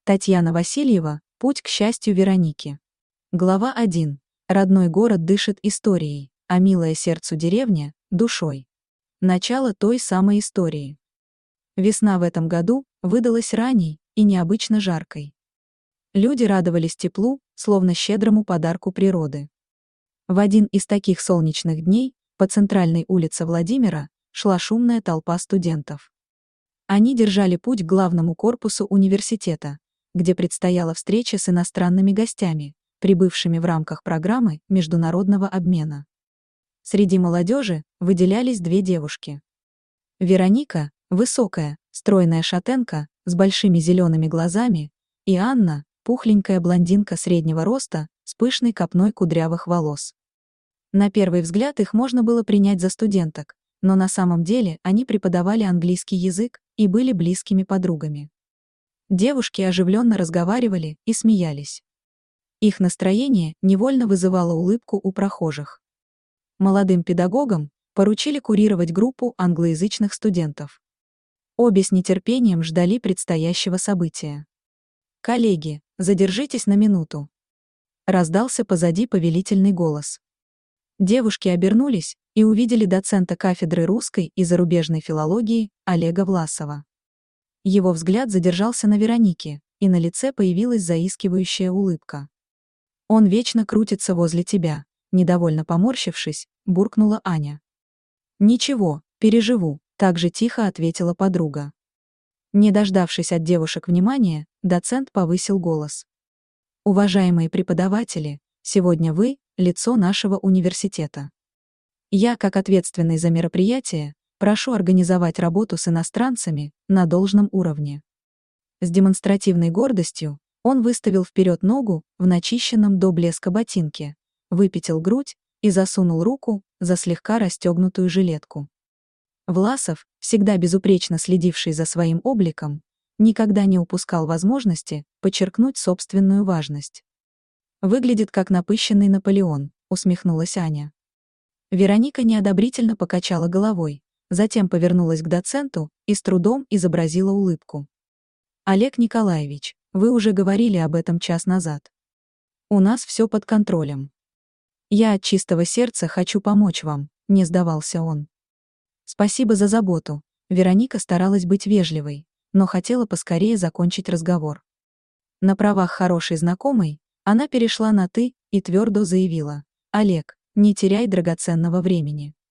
Татьяна Васильева. Путь к счастью Вероники. Глава 1. Родной город дышит историей, а милая сердцу деревня – душой. Начало той самой истории. Весна в этом году выдалась ранней и необычно жаркой. Люди радовались теплу, словно щедрому подарку природы. В один из таких солнечных дней по центральной улице Владимира шла шумная толпа студентов. Они держали путь к главному корпусу университета, где предстояла встреча с иностранными гостями, прибывшими в рамках программы международного обмена. Среди молодежи выделялись две девушки. Вероника, высокая, стройная шатенка, с большими зелеными глазами, и Анна, пухленькая блондинка среднего роста, с пышной копной кудрявых волос. На первый взгляд их можно было принять за студенток, но на самом деле они преподавали английский язык и были близкими подругами. Девушки оживленно разговаривали и смеялись. Их настроение невольно вызывало улыбку у прохожих. Молодым педагогам поручили курировать группу англоязычных студентов. Обе с нетерпением ждали предстоящего события. «Коллеги, задержитесь на минуту», — раздался позади повелительный голос. Девушки обернулись и увидели доцента кафедры русской и зарубежной филологии Олега Власова. Его взгляд задержался на Веронике, и на лице появилась заискивающая улыбка. «Он вечно крутится возле тебя», — недовольно поморщившись, буркнула Аня. «Ничего, переживу», — так же тихо ответила подруга. Не дождавшись от девушек внимания, доцент повысил голос. «Уважаемые преподаватели, сегодня вы — лицо нашего университета. Я, как ответственный за мероприятие, прошу организовать работу с иностранцами на должном уровне». С демонстративной гордостью он выставил вперед ногу в начищенном до блеска ботинке, выпятил грудь и засунул руку за слегка расстегнутую жилетку. Власов, всегда безупречно следивший за своим обликом, никогда не упускал возможности подчеркнуть собственную важность. «Выглядит как напыщенный Наполеон», — усмехнулась Аня. Вероника неодобрительно покачала головой, затем повернулась к доценту и с трудом изобразила улыбку. «Олег Николаевич, вы уже говорили об этом час назад. У нас все под контролем. Я от чистого сердца хочу помочь вам», — не сдавался он. «Спасибо за заботу», — Вероника старалась быть вежливой, но хотела поскорее закончить разговор. На правах хорошей знакомой она перешла на «ты» и твердо заявила: «Олег, не теряй драгоценного времени.